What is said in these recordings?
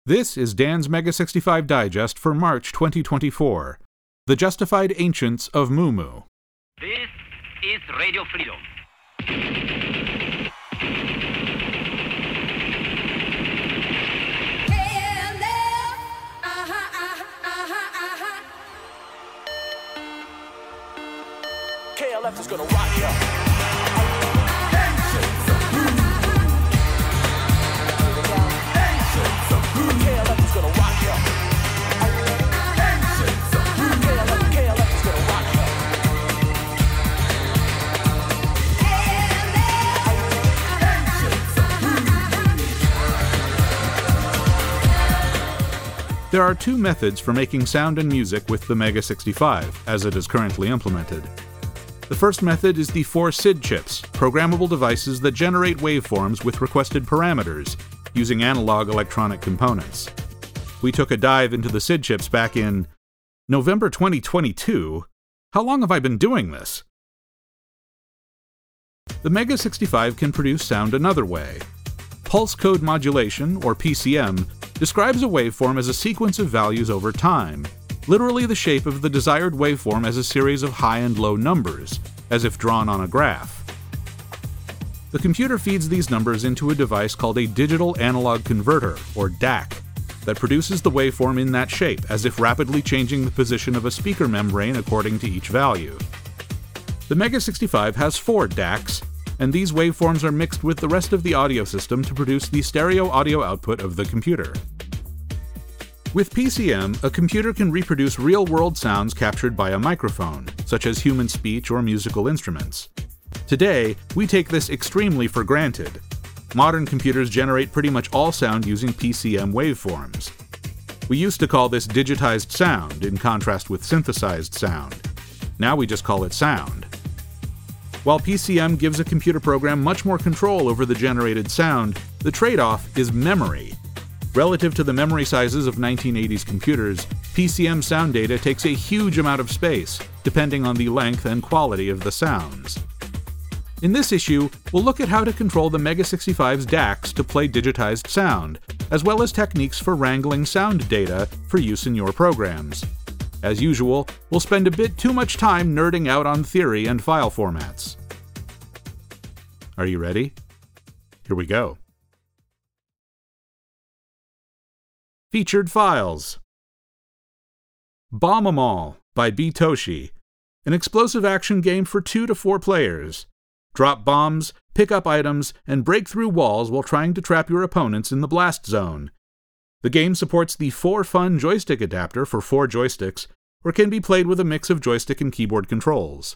This is Dan's Mega 65 Digest for March 2024. The Justified Ancients of Mu Mu. This is Radio Freedom. KLF is gonna rock ya. There are two methods for making sound and music with the Mega 65, as it is currently implemented. The first method is the 4 SID chips, programmable devices that generate waveforms with requested parameters, using analog electronic components. We took a dive into the SID chips back in November 2022. How long have I been doing this? The Mega 65 can produce sound another way. Pulse code modulation, or PCM, describes a waveform as a sequence of values over time, literally the shape of the desired waveform as a series of high and low numbers, as if drawn on a graph. The computer feeds these numbers into a device called a digital analog converter, or DAC, that produces the waveform in that shape, as if rapidly changing the position of a speaker membrane according to each value. The Mega 65 has 4 DACs, and these waveforms are mixed with the rest of the audio system to produce the stereo audio output of the computer. With PCM, a computer can reproduce real-world sounds captured by a microphone, such as human speech or musical instruments. Today, we take this extremely for granted. Modern computers generate pretty much all sound using PCM waveforms. We used to call this digitized sound, in contrast with synthesized sound. Now we just call it sound. While PCM gives a computer program much more control over the generated sound, the trade-off is memory. Relative to the memory sizes of 1980s computers, PCM sound data takes a huge amount of space, depending on the length and quality of the sounds. In this issue, we'll look at how to control the Mega 65's DACs to play digitized sound, as well as techniques for wrangling sound data for use in your programs. As usual, we'll spend a bit too much time nerding out on theory and file formats. Are you ready? Here we go. Featured files. Bomb 'Em All by B. Toshi, an explosive action game for 2 to 4 players. Drop bombs, pick up items, and break through walls while trying to trap your opponents in the blast zone. The game supports the 4Fun joystick adapter for 4 joysticks, or can be played with a mix of joystick and keyboard controls.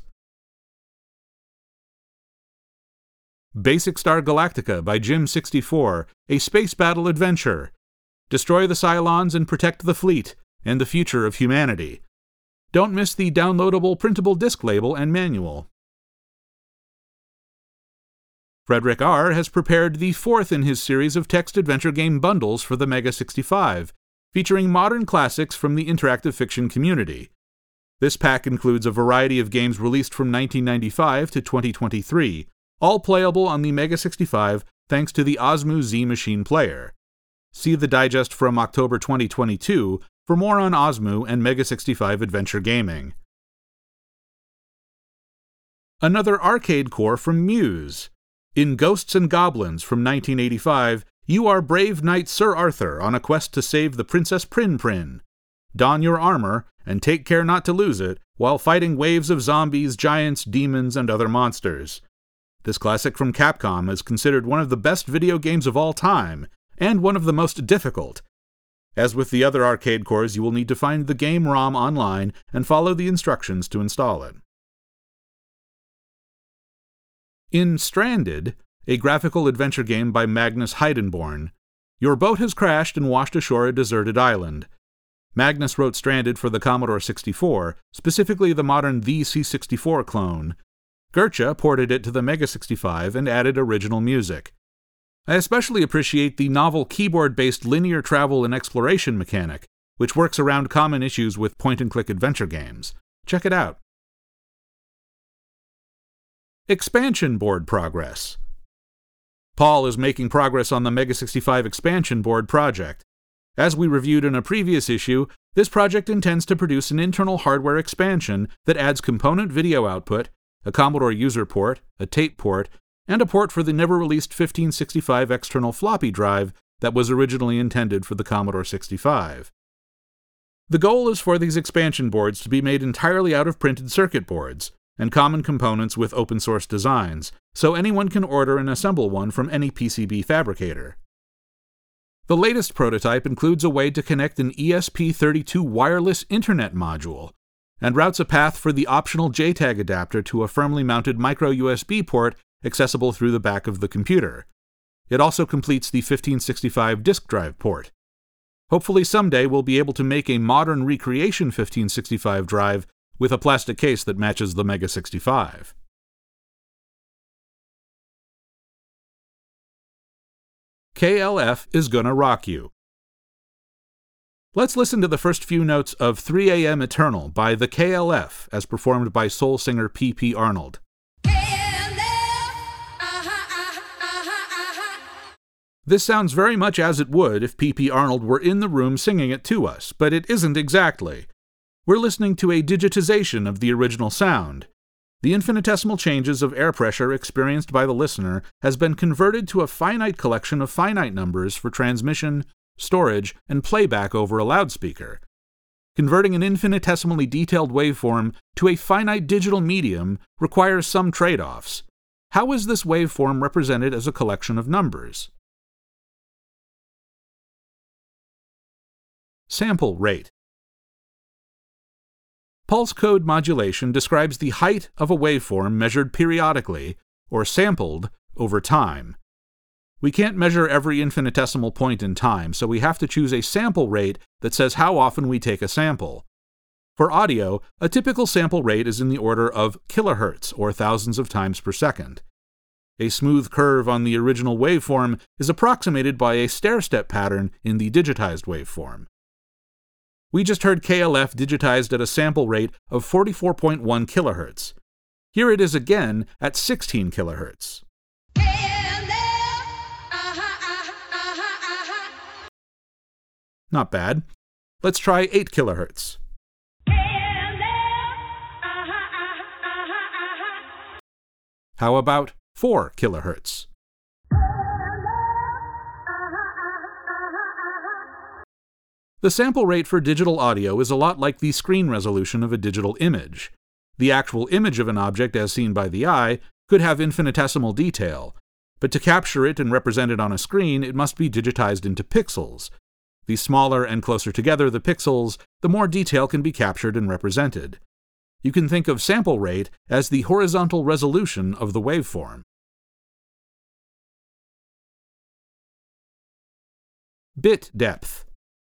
Basic Star Galactica by Jim64, a space battle adventure. Destroy the Cylons and protect the fleet, and the future of humanity. Don't miss the downloadable printable disc label and manual. Frederick R. has prepared the 4th in his series of text adventure game bundles for the Mega 65, featuring modern classics from the interactive fiction community. This pack includes a variety of games released from 1995 to 2023, all playable on the Mega 65 thanks to the Osmo Z Machine player. See the digest from October 2022 for more on Osmo and Mega 65 adventure gaming. Another arcade core from Muse. In Ghosts and Goblins from 1985, you are brave knight Sir Arthur on a quest to save the Princess Prin Prin. Don your armor, and take care not to lose it, while fighting waves of zombies, giants, demons, and other monsters. This classic from Capcom is considered one of the best video games of all time, and one of the most difficult. As with the other arcade cores, you will need to find the game ROM online and follow the instructions to install it. In Stranded, a graphical adventure game by Magnus Heidenborn, your boat has crashed and washed ashore a deserted island. Magnus wrote Stranded for the Commodore 64, specifically the modern The C64 clone. Gertcha ported it to the Mega 65 and added original music. I especially appreciate the novel keyboard-based linear travel and exploration mechanic, which works around common issues with point-and-click adventure games. Check it out. Expansion board progress. Paul is making progress on the Mega 65 expansion board project. As we reviewed in a previous issue, this project intends to produce an internal hardware expansion that adds component video output, a Commodore user port, a tape port, and a port for the never-released 1565 external floppy drive that was originally intended for the Commodore 65. The goal is for these expansion boards to be made entirely out of printed circuit boards and common components with open-source designs, so anyone can order and assemble one from any PCB fabricator. The latest prototype includes a way to connect an ESP32 wireless Internet module, and routes a path for the optional JTAG adapter to a firmly mounted micro-USB port accessible through the back of the computer. It also completes the 1565 disk drive port. Hopefully someday we'll be able to make a modern recreation 1565 drive with a plastic case that matches the Mega 65. KLF is gonna rock you. Let's listen to the first few notes of 3 AM Eternal by the KLF as performed by soul singer P.P. Arnold. This sounds very much as it would if P.P. Arnold were in the room singing it to us, but it isn't exactly. We're listening to a digitization of the original sound. The infinitesimal changes of air pressure experienced by the listener has been converted to a finite collection of finite numbers for transmission, storage, and playback over a loudspeaker. Converting an infinitesimally detailed waveform to a finite digital medium requires some trade-offs. How is this waveform represented as a collection of numbers? Sample rate. Pulse code modulation describes the height of a waveform measured periodically, or sampled, over time. We can't measure every infinitesimal point in time, so we have to choose a sample rate that says how often we take a sample. For audio, a typical sample rate is in the order of kilohertz, or thousands of times per second. A smooth curve on the original waveform is approximated by a stair-step pattern in the digitized waveform. We just heard KLF digitized at a sample rate of 44.1 kilohertz. Here it is again at 16 kilohertz. Not bad. Let's try 8 kilohertz. How about 4 kilohertz? The sample rate for digital audio is a lot like the screen resolution of a digital image. The actual image of an object as seen by the eye could have infinitesimal detail, but to capture it and represent it on a screen, it must be digitized into pixels. The smaller and closer together the pixels, the more detail can be captured and represented. You can think of sample rate as the horizontal resolution of the waveform. Bit depth.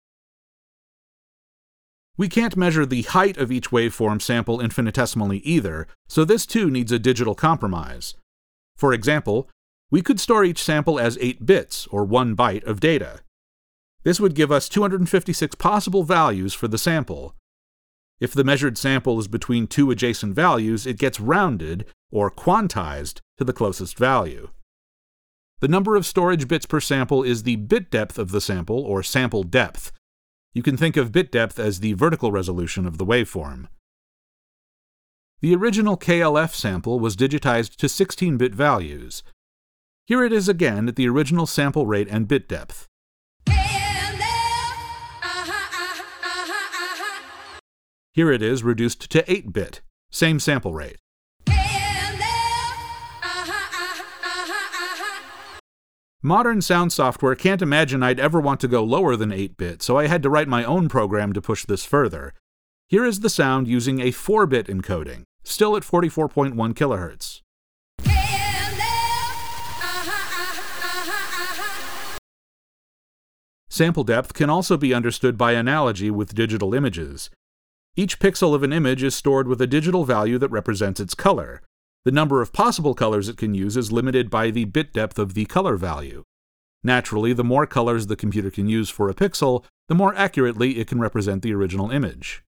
We can't measure the height of each waveform sample infinitesimally either, so this too needs a digital compromise. For example, we could store each sample as 8 bits, or 1 byte, of data. This would give us 256 possible values for the sample. If the measured sample is between 2 adjacent values, it gets rounded, or quantized, to the closest value. The number of storage bits per sample is the bit depth of the sample, or sample depth. You can think of bit depth as the vertical resolution of the waveform. The original KLF sample was digitized to 16-bit values. Here it is again at the original sample rate and bit depth. Here it is reduced to 8-bit, same sample rate. Modern sound software can't imagine I'd ever want to go lower than 8-bit, so I had to write my own program to push this further. Here is the sound using a 4-bit encoding, still at 44.1 kilohertz. Sample depth can also be understood by analogy with digital images. Each pixel of an image is stored with a digital value that represents its color. The number of possible colors it can use is limited by the bit depth of the color value. Naturally, the more colors the computer can use for a pixel, the more accurately it can represent the original image.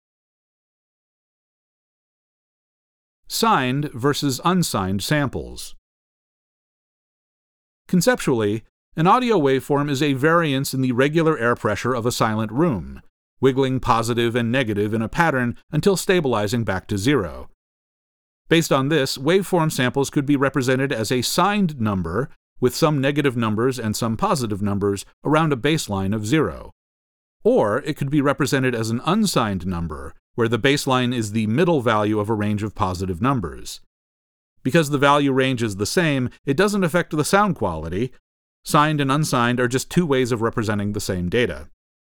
Signed versus unsigned samples. Conceptually, An audio waveform is a variance in the regular air pressure of a silent room, wiggling positive and negative in a pattern until stabilizing back to zero. Based on this, waveform samples could be represented as a signed number with some negative numbers and some positive numbers around a baseline of zero. Or it could be represented as an unsigned number, where the baseline is the middle value of a range of positive numbers. Because the value range is the same, it doesn't affect the sound quality. Signed and unsigned are just two ways of representing the same data.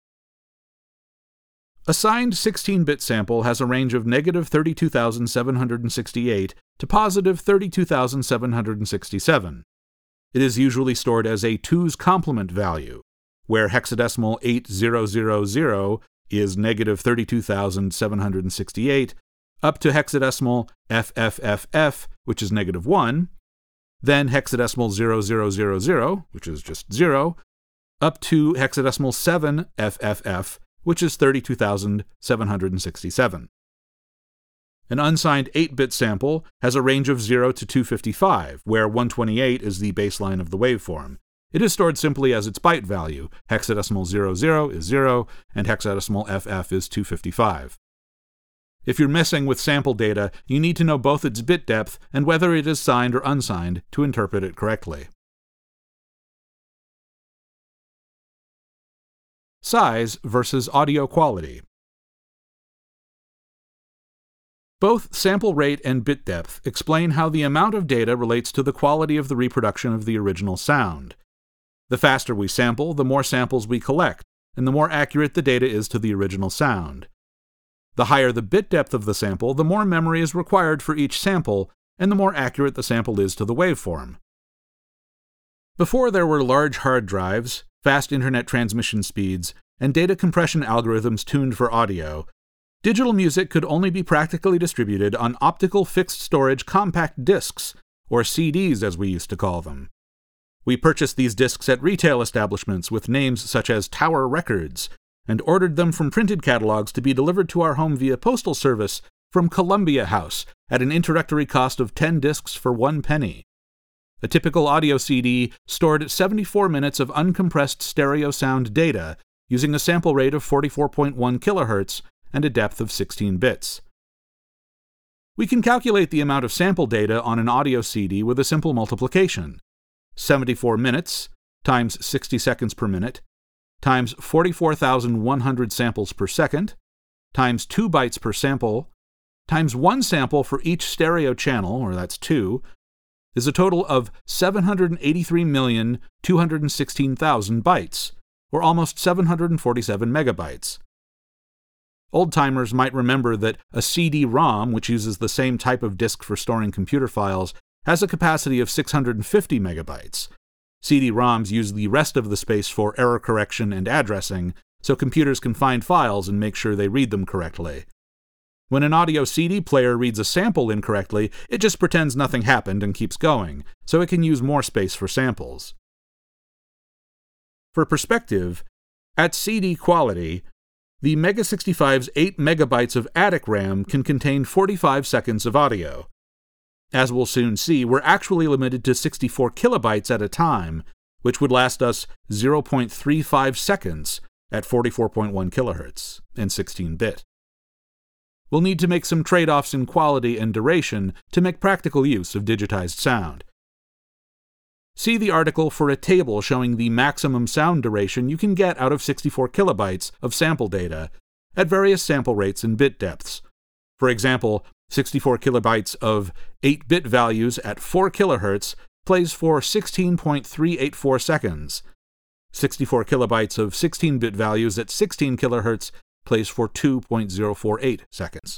A signed 16-bit sample has a range of negative 32,768 to positive 32,767. It is usually stored as a 2's complement value, where hexadecimal 8000 is negative 32,768, up to hexadecimal FFFF, which is negative 1, then hexadecimal 0000, which is just 0, up to hexadecimal 7FFF, which is 32,767. An unsigned 8-bit sample has a range of 0 to 255, where 128 is the baseline of the waveform. It is stored simply as its byte value. Hexadecimal 00 is 0, and hexadecimal FF is 255. If you're messing with sample data, you need to know both its bit depth and whether it is signed or unsigned to interpret it correctly. Size versus audio quality. Both sample rate and bit depth explain how the amount of data relates to the quality of the reproduction of the original sound. The faster we sample, the more samples we collect, and the more accurate the data is to the original sound. The higher the bit depth of the sample, the more memory is required for each sample, and the more accurate the sample is to the waveform. Before there were large hard drives, fast internet transmission speeds, and data compression algorithms tuned for audio, digital music could only be practically distributed on optical fixed storage compact discs, or CDs as we used to call them. We purchased these discs at retail establishments with names such as Tower Records, and ordered them from printed catalogs to be delivered to our home via postal service from Columbia House at an introductory cost of 10 discs for 1 penny. A typical audio CD stored 74 minutes of uncompressed stereo sound data using a sample rate of 44.1 kHz and a depth of 16 bits. We can calculate the amount of sample data on an audio CD with a simple multiplication. 74 minutes times 60 seconds per minute times 44,100 samples per second, times 2 bytes per sample, times 1 sample for each stereo channel, or that's 2, is a total of 783,216,000 bytes, or almost 747 megabytes. Old-timers might remember that a CD-ROM, which uses the same type of disk for storing computer files, has a capacity of 650 megabytes. CD-ROMs use the rest of the space for error correction and addressing, so computers can find files and make sure they read them correctly. When an audio CD player reads a sample incorrectly, it just pretends nothing happened and keeps going, so it can use more space for samples. For perspective, at CD quality, the Mega 65's 8 megabytes of attic RAM can contain 45 seconds of audio. As we'll soon see, we're actually limited to 64 kilobytes at a time, which would last us 0.35 seconds at 44.1 kHz and 16-bit. We'll need to make some trade-offs in quality and duration to make practical use of digitized sound. See the article for a table showing the maximum sound duration you can get out of 64 kilobytes of sample data at various sample rates and bit depths. For example, 64 kilobytes of 8-bit values at 4 kHz plays for 16.384 seconds. 64 kilobytes of 16-bit values at 16 kHz plays for 2.048 seconds.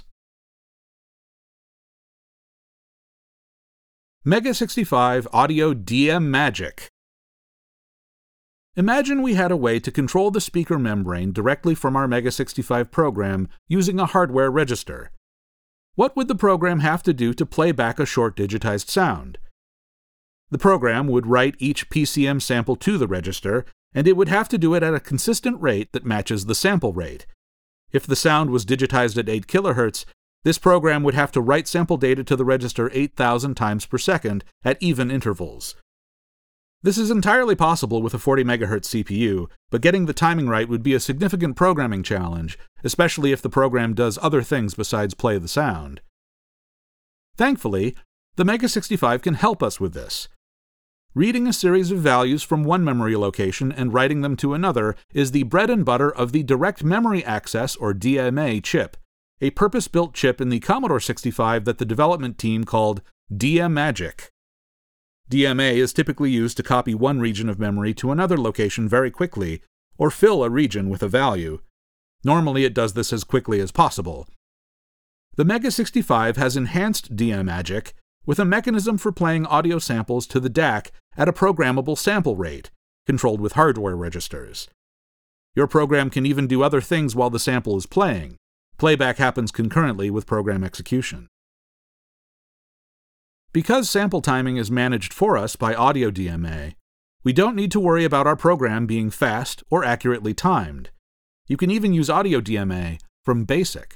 Mega 65 Audio DM Magic. Imagine we had a way to control the speaker membrane directly from our Mega 65 program using a hardware register. What would the program have to do to play back a short digitized sound? The program would write each PCM sample to the register, and it would have to do it at a consistent rate that matches the sample rate. If the sound was digitized at 8 kHz, this program would have to write sample data to the register 8,000 times per second at even intervals. This is entirely possible with a 40 MHz CPU, but getting the timing right would be a significant programming challenge, especially if the program does other things besides play the sound. Thankfully, the Mega 65 can help us with this. Reading a series of values from one memory location and writing them to another is the bread and butter of the Direct Memory Access, or DMA, chip, a purpose-built chip in the Commodore 65 that the development team called DMagic. DMA is typically used to copy one region of memory to another location very quickly, or fill a region with a value. Normally it does this as quickly as possible. The Mega 65 has enhanced DMagic with a mechanism for playing audio samples to the DAC at a programmable sample rate, controlled with hardware registers. Your program can even do other things while the sample is playing. Playback happens concurrently with program execution. Because sample timing is managed for us by Audio DMA, we don't need to worry about our program being fast or accurately timed. You can even use Audio DMA from BASIC.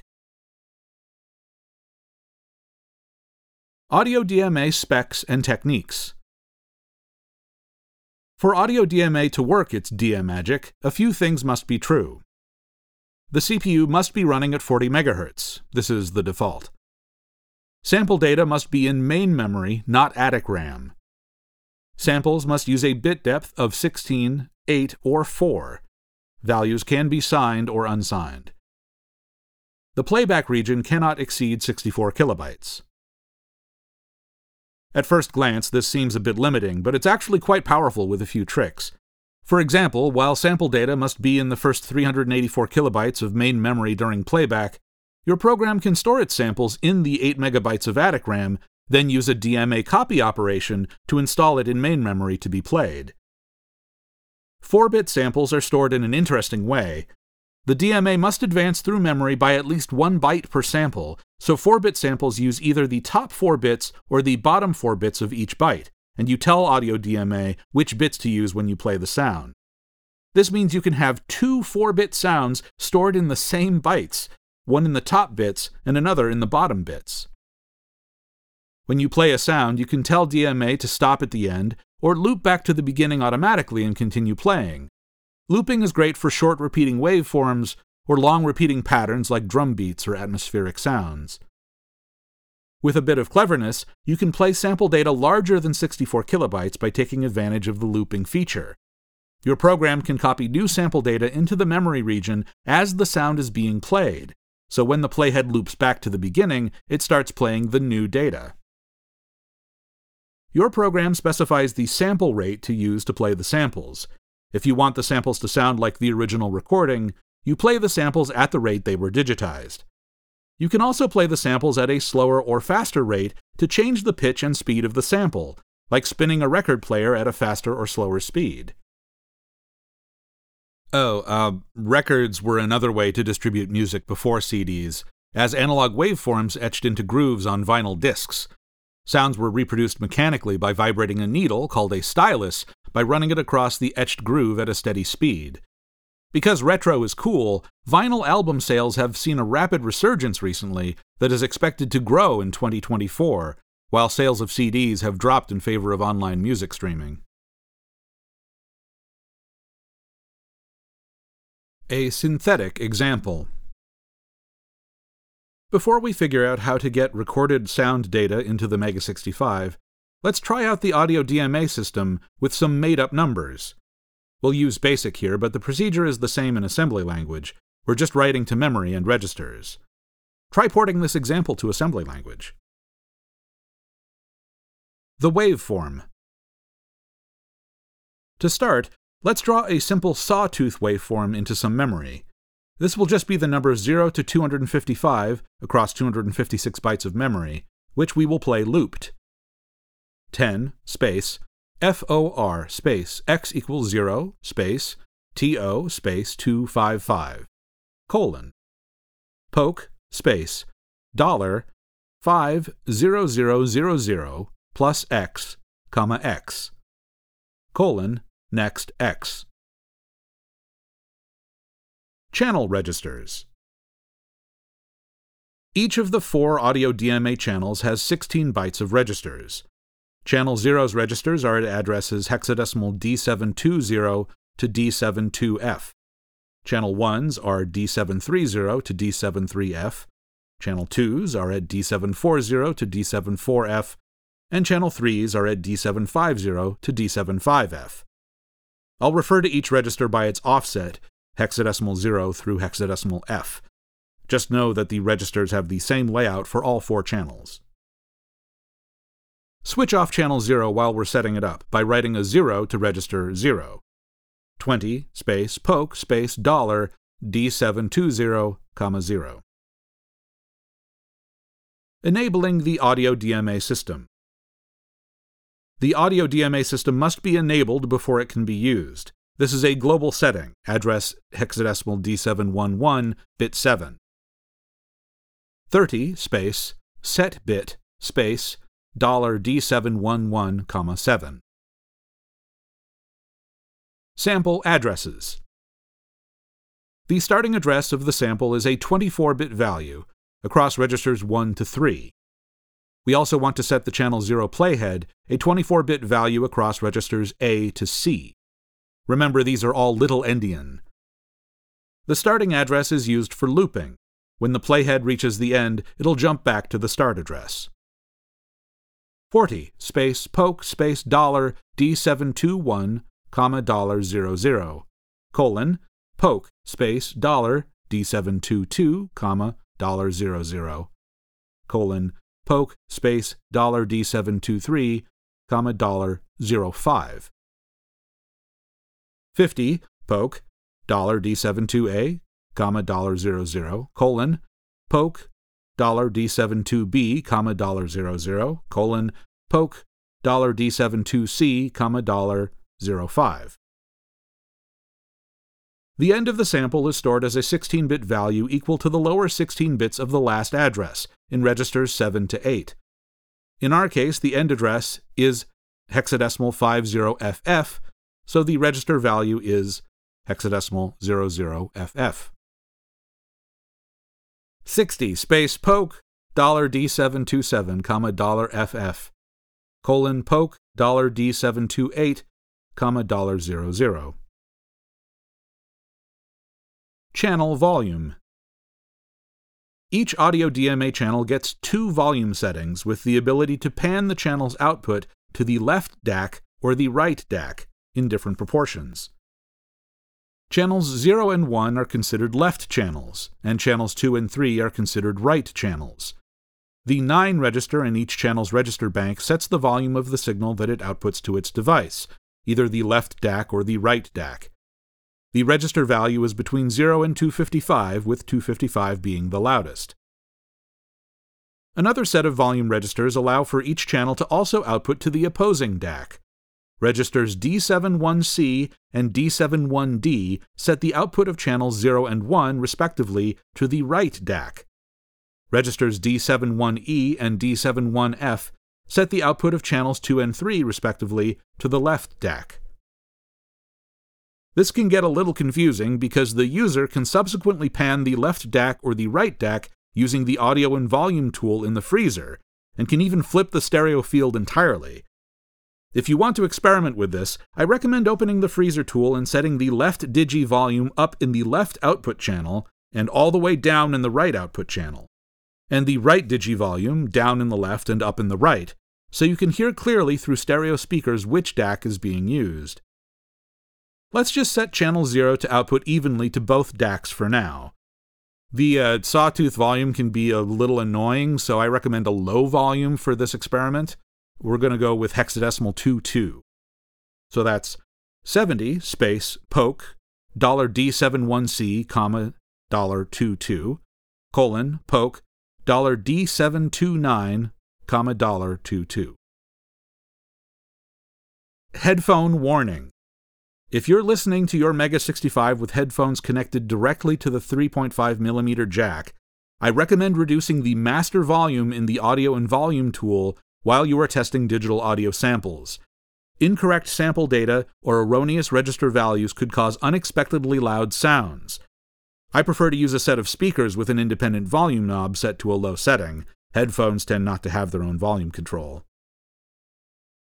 Audio DMA specs and techniques. For Audio DMA to work its DMagic, a few things must be true. The CPU must be running at 40 MHz. This is the default. Sample data must be in main memory, not attic RAM. Samples must use a bit depth of 16, 8, or 4. Values can be signed or unsigned. The playback region cannot exceed 64 kilobytes. At first glance, this seems a bit limiting, but it's actually quite powerful with a few tricks. For example, while sample data must be in the first 384 kilobytes of main memory during playback, your program can store its samples in the 8 megabytes of attic RAM, then use a DMA copy operation to install it in main memory to be played. 4-bit samples are stored in an interesting way. The DMA must advance through memory by at least 1 byte per sample, so 4-bit samples use either the top 4 bits or the bottom 4 bits of each byte, and you tell Audio DMA which bits to use when you play the sound. This means you can have 2 4-bit sounds stored in the same bytes, one in the top bits and another in the bottom bits. When you play a sound, you can tell DMA to stop at the end, or loop back to the beginning automatically and continue playing. Looping is great for short repeating waveforms or long repeating patterns like drum beats or atmospheric sounds. With a bit of cleverness, you can play sample data larger than 64 kilobytes by taking advantage of the looping feature. Your program can copy new sample data into the memory region as the sound is being played, so when the playhead loops back to the beginning, it starts playing the new data. Your program specifies the sample rate to use to play the samples. If you want the samples to sound like the original recording, you play the samples at the rate they were digitized. You can also play the samples at a slower or faster rate to change the pitch and speed of the sample, like spinning a record player at a faster or slower speed. Records were another way to distribute music before CDs, as analog waveforms etched into grooves on vinyl discs. Sounds were reproduced mechanically by vibrating a needle, called a stylus, by running it across the etched groove at a steady speed. Because retro is cool, vinyl album sales have seen a rapid resurgence recently that is expected to grow in 2024, while sales of CDs have dropped in favor of online music streaming. A synthetic example. Before we figure out how to get recorded sound data into the Mega 65, let's try out the Audio DMA system with some made-up numbers. We'll use BASIC here, but the procedure is the same in assembly language. We're just writing to memory and registers. Try porting this example to assembly language. The waveform. To start, let's draw a simple sawtooth waveform into some memory. This will just be the numbers 0 to 255 across 256 bytes of memory, which we will play looped. 10, space, FOR, space, x equals 0, space, TO, space, 255, colon. Poke, space, $, 50000 plus x, comma x, colon, next x. Channel registers. Each of the 4 Audio DMA channels has 16 bytes of registers. Channel 0's registers are at addresses hexadecimal D720 to D72F. Channel 1s are D730 to D73F. Channel 2s are at D740 to D74F. And Channel 3s are at D750 to D75F. I'll refer to each register by its offset, hexadecimal 0 through hexadecimal F. Just know that the registers have the same layout for all 4 channels. Switch off channel 0 while we're setting it up by writing a 0 to register 0. 20 space poke space dollar D720, 0. Enabling the audio DMA system. The audio DMA system must be enabled before it can be used. This is a global setting, address hexadecimal D711, bit 7. 30 space set bit space $D711, 7. Sample addresses. The starting address of the sample is a 24-bit value across registers 1 to 3. We also want to set the channel 0 playhead a 24-bit value across registers A to C. Remember, these are all little endian. The starting address is used for looping. When the playhead reaches the end, it'll jump back to the start address. 40 space poke space dollar D721, $00, colon, poke space dollar D722, $00, colon, poke space dollar D723, $05. 50 poke dollar D72A, $00, colon, poke $D72B, $00, colon, poke $D72C, $05. The end of the sample is stored as a 16-bit value equal to the lower 16 bits of the last address in registers 7 to 8. In our case, the end address is hexadecimal 50FF, so the register value is hexadecimal 00FF. 60 space poke $D727, $FF, colon, poke $D728, $00. Channel volume. Each audio DMA channel gets 2 volume settings with the ability to pan the channel's output to the left DAC or the right DAC in different proportions. Channels 0 and 1 are considered left channels, and channels 2 and 3 are considered right channels. The 9 register in each channel's register bank sets the volume of the signal that it outputs to its device, either the left DAC or the right DAC. The register value is between 0 and 255, with 255 being the loudest. Another set of volume registers allow for each channel to also output to the opposing DAC. Registers D71C and D71D set the output of channels 0 and 1, respectively, to the right DAC. Registers D71E and D71F set the output of channels 2 and 3, respectively, to the left DAC. This can get a little confusing because the user can subsequently pan the left DAC or the right DAC using the audio and volume tool in the freezer, and can even flip the stereo field entirely. If you want to experiment with this, I recommend opening the freezer tool and setting the left digi volume up in the left output channel and all the way down in the right output channel, and the right digi volume down in the left and up in the right, so you can hear clearly through stereo speakers which DAC is being used. Let's just set channel 0 to output evenly to both DACs for now. The sawtooth volume can be a little annoying, so I recommend a low volume for this experiment. We're going to go with hexadecimal 22. So that's 70 space poke $D71C, $22, colon, poke $D729, $22. Headphone warning. If you're listening to your Mega 65 with headphones connected directly to the 3.5mm jack, I recommend reducing the master volume in the audio and volume tool while you are testing digital audio samples. Incorrect sample data or erroneous register values could cause unexpectedly loud sounds. I prefer to use a set of speakers with an independent volume knob set to a low setting. Headphones tend not to have their own volume control.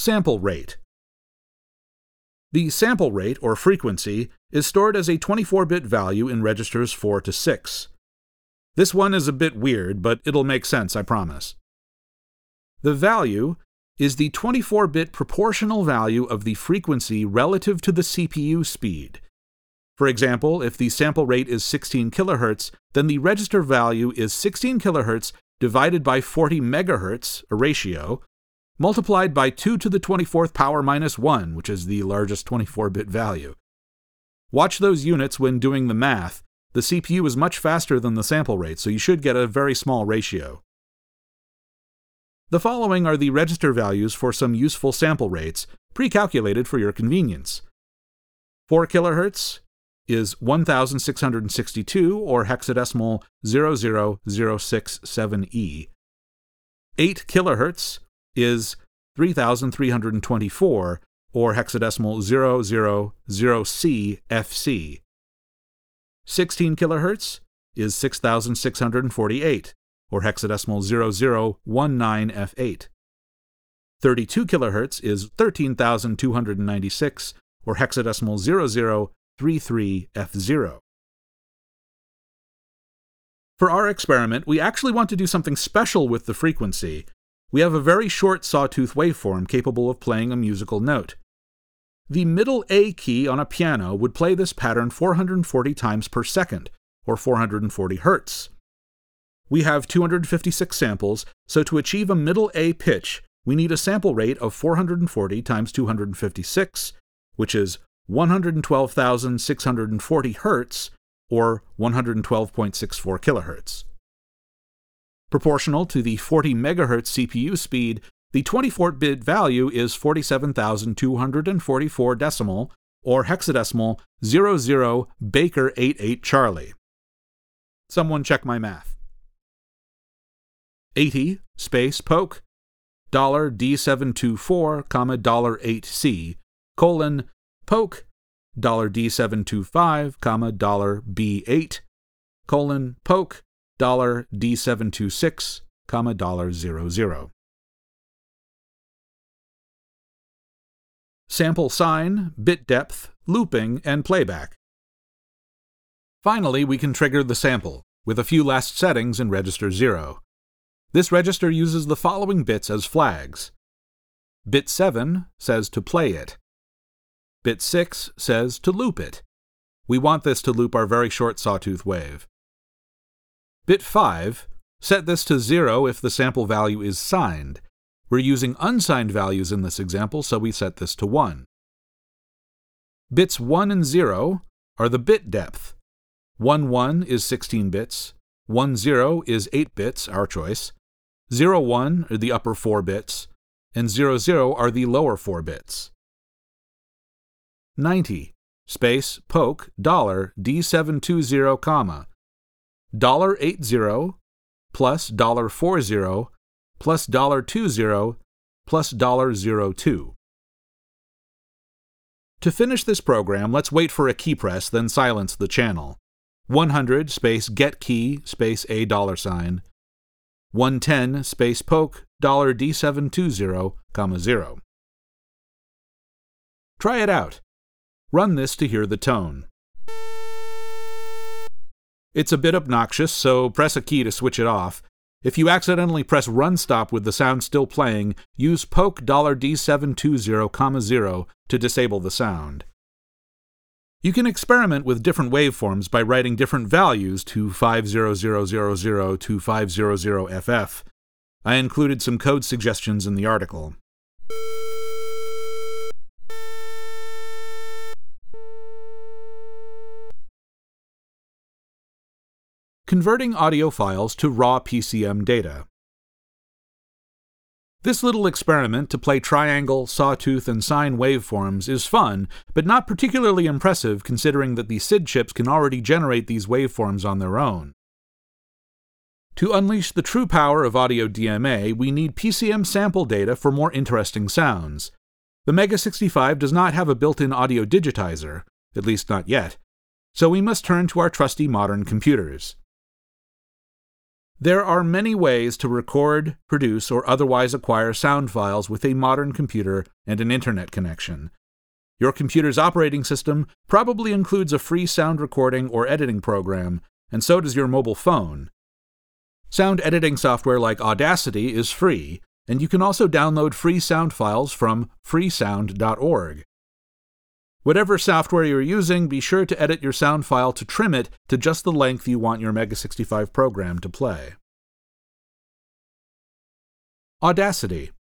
Sample rate. The sample rate, or frequency, is stored as a 24-bit value in registers 4 to 6. This one is a bit weird, but it'll make sense, I promise. The value is the 24-bit proportional value of the frequency relative to the CPU speed. For example, if the sample rate is 16 kHz, then the register value is 16 kHz divided by 40 MHz, a ratio, multiplied by 2 to the 24th power minus 1, which is the largest 24-bit value. Watch those units when doing the math. The CPU is much faster than the sample rate, so you should get a very small ratio. The following are the register values for some useful sample rates, pre-calculated for your convenience. 4 kHz is 1662, or hexadecimal 00067E. 8 kHz is 3324, or hexadecimal 000CFC. 16 kHz is 6648, or hexadecimal 0019F8. 32 kHz is 13296, or hexadecimal 0033F0. For our experiment, we actually want to do something special with the frequency. We have a very short sawtooth waveform capable of playing a musical note. The middle A key on a piano would play this pattern 440 times per second, or 440 Hz. We have 256 samples, so to achieve a middle A pitch, we need a sample rate of 440 times 256, which is 112,640 Hz, or 112.64 kHz. Proportional to the 40 MHz CPU speed, the 24-bit value is 47,244 decimal, or hexadecimal 00 Baker 88 Charlie. Someone check my math. 80 space poke $D724, $8C, colon, poke $D725, $B8, colon, poke $D726, $00. Sample sign, bit depth, looping, and playback. Finally, we can trigger the sample, with a few last settings in register 0. This register uses the following bits as flags. Bit 7 says to play it. Bit 6 says to loop it. We want this to loop our very short sawtooth wave. Bit 5, set this to 0 if the sample value is signed. We're using unsigned values in this example, so we set this to 1. Bits 1 and 0 are the bit depth. 1 is 16 bits, 1 is 8 bits, our choice, 0 are the upper 4 bits, and 0 are the lower 4 bits. 90 space poke $D720, comma, $80 plus $40 plus $20 plus $02. To finish this program, let's wait for a key press, then silence the channel. 100 space get key space $, 110 space poke $D720, comma 0. Try it out. Run this to hear the tone. It's a bit obnoxious, so press a key to switch it off. If you accidentally press run stop with the sound still playing, use poke $D720, comma 0 to disable the sound. You can experiment with different waveforms by writing different values to 50000 to 500FF. I included some code suggestions in the article. Converting audio files to raw PCM data. This little experiment to play triangle, sawtooth, and sine waveforms is fun, but not particularly impressive considering that the SID chips can already generate these waveforms on their own. To unleash the true power of audio DMA, we need PCM sample data for more interesting sounds. The Mega 65 does not have a built-in audio digitizer, at least not yet, so we must turn to our trusty modern computers. There are many ways to record, produce, or otherwise acquire sound files with a modern computer and an internet connection. Your computer's operating system probably includes a free sound recording or editing program, and so does your mobile phone. Sound editing software like Audacity is free, and you can also download free sound files from freesound.org. Whatever software you're using, be sure to edit your sound file to trim it to just the length you want your Mega 65 program to play. Audacity.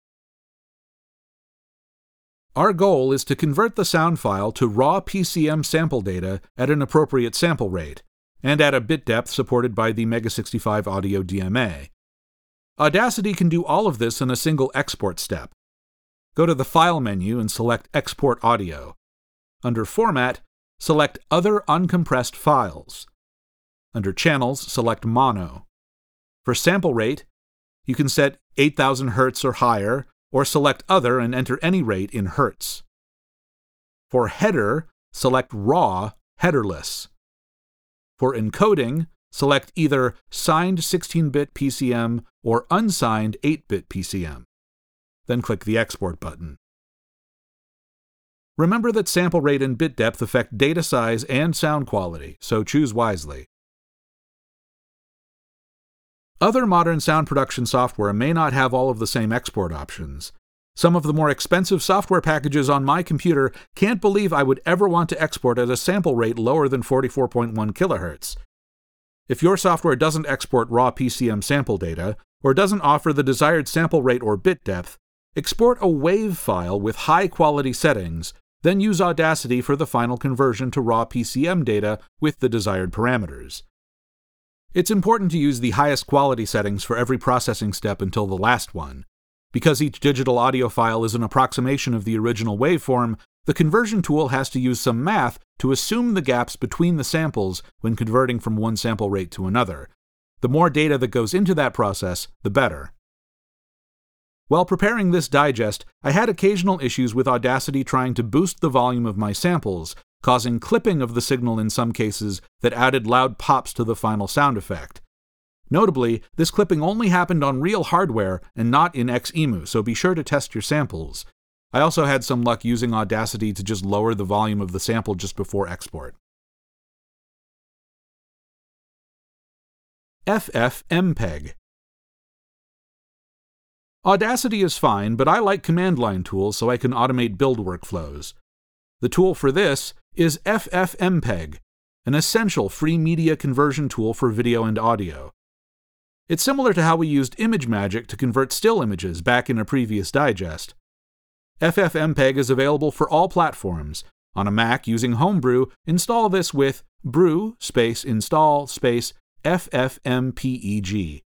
Our goal is to convert the sound file to raw PCM sample data at an appropriate sample rate, and at a bit depth supported by the Mega 65 Audio DMA. Audacity can do all of this in a single export step. Go to the File menu and select Export Audio. Under Format, select Other Uncompressed Files. Under Channels, select Mono. For sample rate, you can set 8,000 Hz or higher, or select Other and enter any rate in Hertz. For header, select Raw, headerless. For encoding, select either signed 16-bit PCM or unsigned 8-bit PCM. Then click the Export button. Remember that sample rate and bit depth affect data size and sound quality, so choose wisely. Other modern sound production software may not have all of the same export options. Some of the more expensive software packages on my computer can't believe I would ever want to export at a sample rate lower than 44.1 kHz. If your software doesn't export raw PCM sample data, or doesn't offer the desired sample rate or bit depth, export a WAV file with high-quality settings, then use Audacity for the final conversion to raw PCM data with the desired parameters. It's important to use the highest quality settings for every processing step until the last one. Because each digital audio file is an approximation of the original waveform, the conversion tool has to use some math to assume the gaps between the samples when converting from one sample rate to another. The more data that goes into that process, the better. While preparing this digest, I had occasional issues with Audacity trying to boost the volume of my samples, causing clipping of the signal in some cases that added loud pops to the final sound effect. Notably, this clipping only happened on real hardware and not in XEMU, so be sure to test your samples. I also had some luck using Audacity to just lower the volume of the sample just before export. FFmpeg. Audacity is fine, but I like command line tools so I can automate build workflows. The tool for this is FFmpeg, an essential free media conversion tool for video and audio. It's similar to how we used ImageMagick to convert still images back in a previous digest. FFmpeg is available for all platforms. On a Mac using Homebrew, install this with brew install FFmpeg.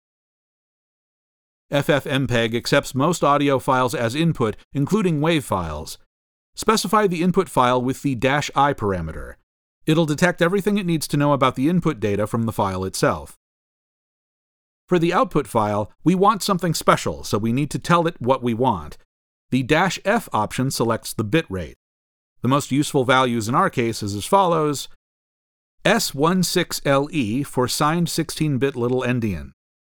FFmpeg accepts most audio files as input, including WAV files. Specify the input file with the -i parameter. It'll detect everything it needs to know about the input data from the file itself. For the output file, we want something special, so we need to tell it what we want. The -f option selects the bit rate. The most useful values in our case is as follows: S16LE for signed 16-bit little endian,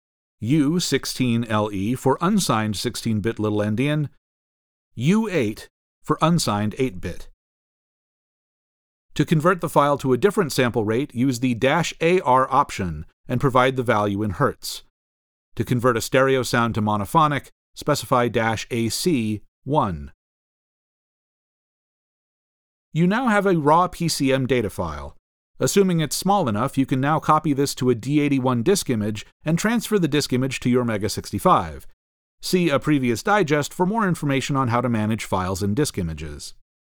U16LE for unsigned 16-bit little endian, U8 for unsigned 8-bit. To convert the file to a different sample rate, use the -AR option and provide the value in Hertz. To convert a stereo sound to monophonic, specify -AC1. You now have a raw PCM data file. Assuming it's small enough, you can now copy this to a D81 disk image and transfer the disk image to your Mega 65. See a previous digest for more information on how to manage files and disk images.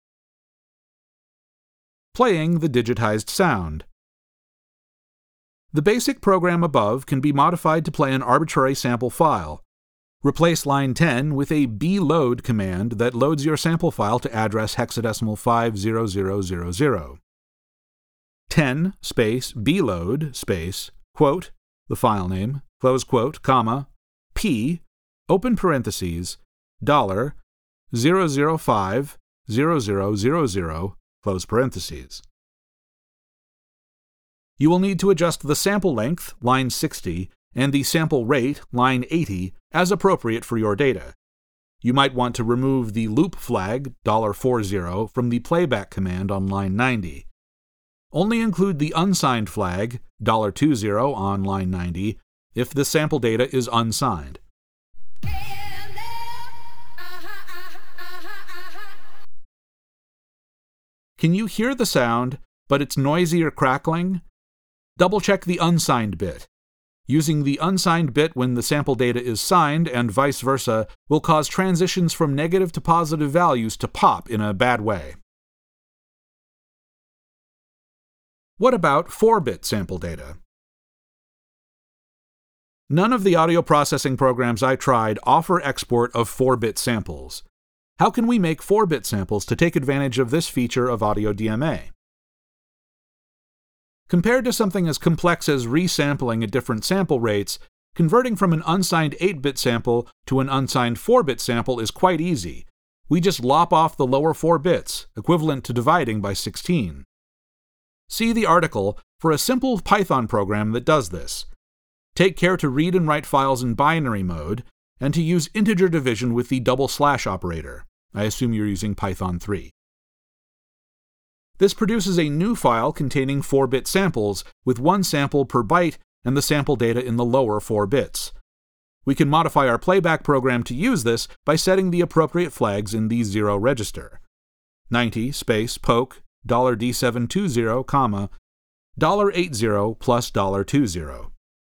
Playing the digitized sound. The basic program above can be modified to play an arbitrary sample file. Replace line 10 with a bload command that loads your sample file to address hexadecimal 50000. 10 bload quote, the file name, close quote, comma, p, open parentheses, $0050000, close parentheses. You will need to adjust the sample length, line 60, and the sample rate, line 80, as appropriate for your data. You might want to remove the loop flag, $40, from the playback command on line 90. Only include the unsigned flag, $20, on line 90, if the sample data is unsigned. Can you hear the sound, but it's noisy or crackling? Double-check the unsigned bit. Using the unsigned bit when the sample data is signed and vice versa will cause transitions from negative to positive values to pop in a bad way. What about 4-bit sample data? None of the audio processing programs I tried offer export of 4-bit samples. How can we make 4-bit samples to take advantage of this feature of Audio DMA? Compared to something as complex as resampling at different sample rates, converting from an unsigned 8-bit sample to an unsigned 4-bit sample is quite easy. We just lop off the lower 4 bits, equivalent to dividing by 16. See the article for a simple Python program that does this. Take care to read and write files in binary mode, and to use integer division with the double-slash operator. I assume you're using Python 3. This produces a new file containing 4-bit samples, with one sample per byte and the sample data in the lower 4 bits. We can modify our playback program to use this by setting the appropriate flags in the 0 register. 90 space poke $D720, comma, $80 plus $20.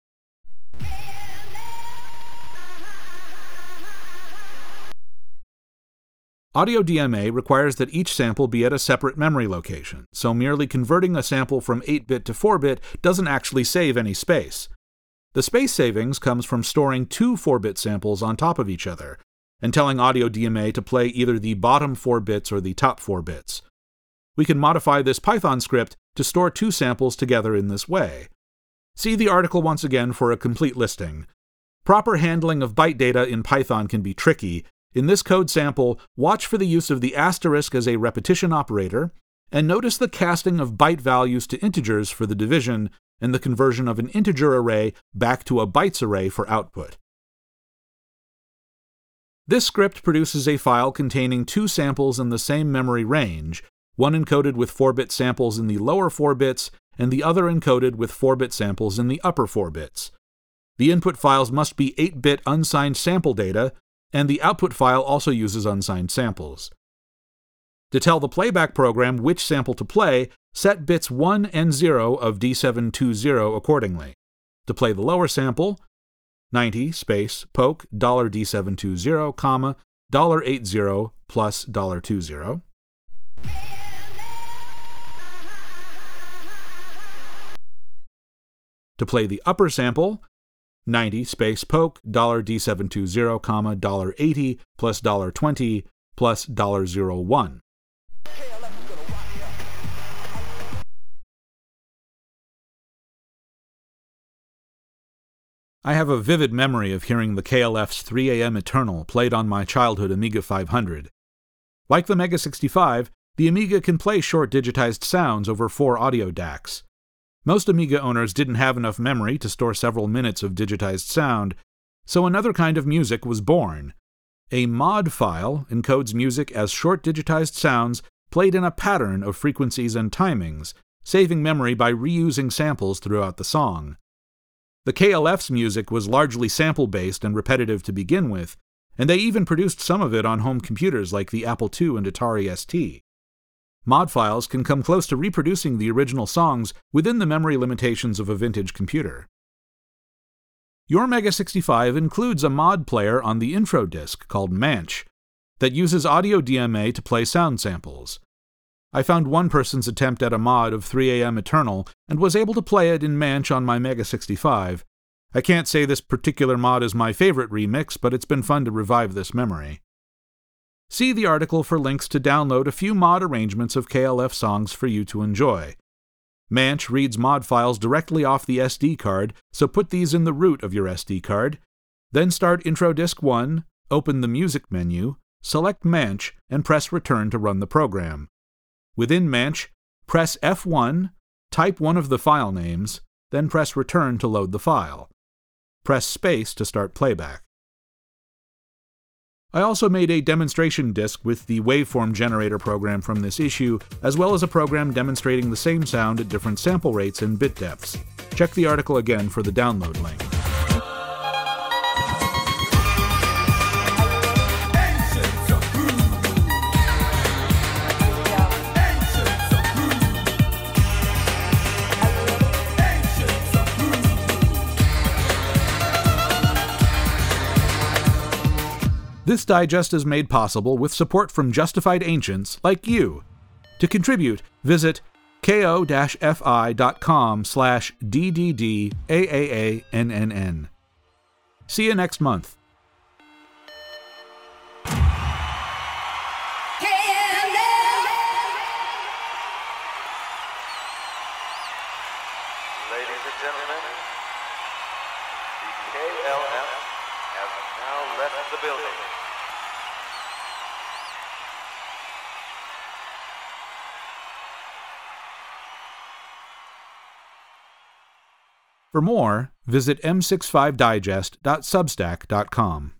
Audio DMA requires that each sample be at a separate memory location, so merely converting a sample from 8-bit to 4-bit doesn't actually save any space. The space savings comes from storing 2 4-bit samples on top of each other, and telling Audio DMA to play either the bottom 4 bits or the top 4 bits. We can modify this Python script to store 2 samples together in this way. See the article once again for a complete listing. Proper handling of byte data in Python can be tricky. In this code sample, watch for the use of the asterisk as a repetition operator, and notice the casting of byte values to integers for the division and the conversion of an integer array back to a bytes array for output. This script produces a file containing 2 samples in the same memory range, one encoded with 4-bit samples in the lower 4 bits and the other encoded with 4-bit samples in the upper 4 bits. The input files must be 8-bit unsigned sample data, and the output file also uses unsigned samples. To tell the playback program which sample to play, set bits 1 and 0 of D720 accordingly. To play the lower sample, 90 space poke $D720, comma, $80 plus $20. To play the upper sample, 90 space poke $D720, comma, $80 plus $20 plus $01. I have a vivid memory of hearing the KLF's 3 AM Eternal played on my childhood Amiga 500. Like the Mega 65, the Amiga can play short digitized sounds over 4 audio DACs. Most Amiga owners didn't have enough memory to store several minutes of digitized sound, so another kind of music was born. A mod file encodes music as short digitized sounds played in a pattern of frequencies and timings, saving memory by reusing samples throughout the song. The KLF's music was largely sample-based and repetitive to begin with, and they even produced some of it on home computers like the Apple II and Atari ST. Mod files can come close to reproducing the original songs within the memory limitations of a vintage computer. Your Mega 65 includes a mod player on the intro disc called Manch that uses Audio DMA to play sound samples. I found one person's attempt at a mod of 3 AM Eternal and was able to play it in Manch on my Mega 65. I can't say this particular mod is my favorite remix, but it's been fun to revive this memory. See the article for links to download a few mod arrangements of KLF songs for you to enjoy. Manch reads mod files directly off the SD card, so put these in the root of your SD card. Then start Intro Disc 1, open the Music menu, select Manch, and press Return to run the program. Within Manch, press F1, type one of the file names, then press Return to load the file. Press space to start playback. I also made a demonstration disc with the waveform generator program from this issue, as well as a program demonstrating the same sound at different sample rates and bit depths. Check the article again for the download link. This digest is made possible with support from justified ancients like you. To contribute, visit ko-fi.com/DDDAAANNN. See you next month. Ladies and gentlemen, the KLF has now left the building. For more, visit m65digest.substack.com.